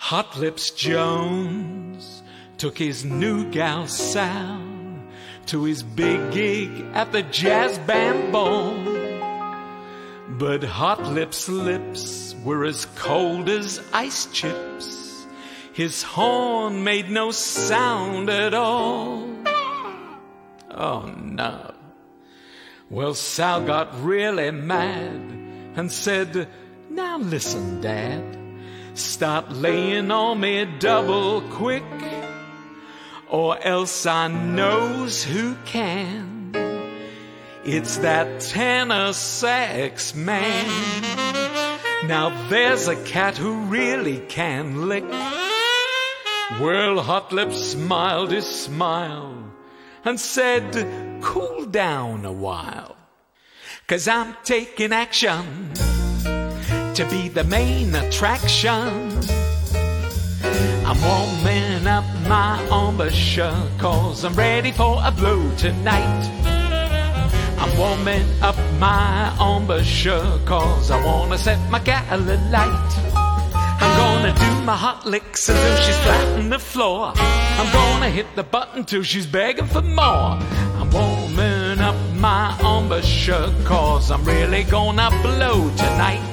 Hot Lips Jones took his new gal Sal to his big gig at the Jazz Band Ball. But Hot Lips' lips were as cold as ice chips. His horn made no sound at all. Oh no. Well, Sal got really mad and said, "Now listen, Dad, start laying on me double quick, or else I knows who can. It's that tenor sax man. Now there's a cat who really can lick." Well, Hot Lips smiled his smile and said, "Cool down a while, 'cause I'm taking action to be the main attraction. I'm warming up my embouchure, 'cause I'm ready for a blow tonight. I'm warming up my embouchure, 'cause I wanna set my gal alight. I'm gonna do my hot licks until she's flat on the floor. I'm gonna hit the button till she's begging for more. I'm warming up my embouchure, 'cause I'm really gonna blow tonight.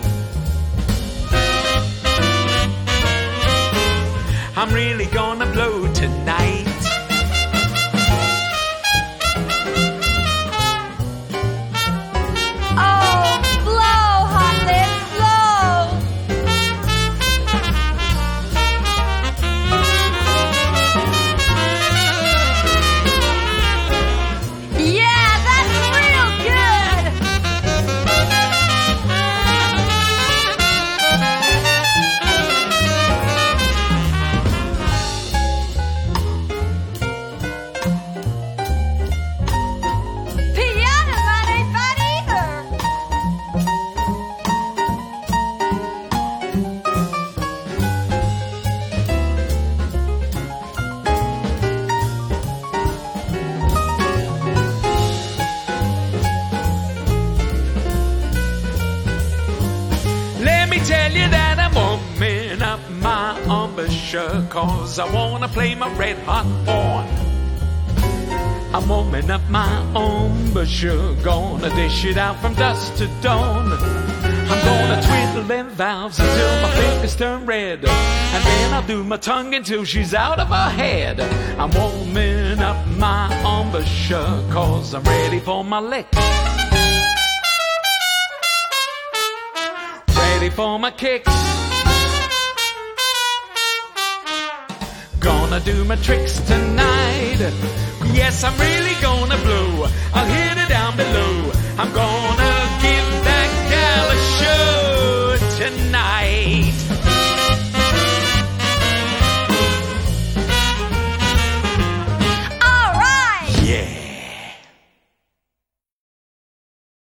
I'm really gonna blow tonight." Oh, blow, Hot Lips, blow! Yeah, that's real good! Piano man ain't bad either! Let me tell you that I'm warming up my embouchure, 'cause I wanna play my red hot horn. I'm warming up my embouchure, gonna dish it out from dusk to dawn. I'm gonna twiddle them valves until my fingers turn red, and then I'll do my tongue until she's out of her head. I'm warming up my embouchure, 'cause I'm ready for my lick. Ready for my kicks. Gonna do my tricks tonight. Yes, I'm really gonna blow. I'll hit it down below. I'm gonna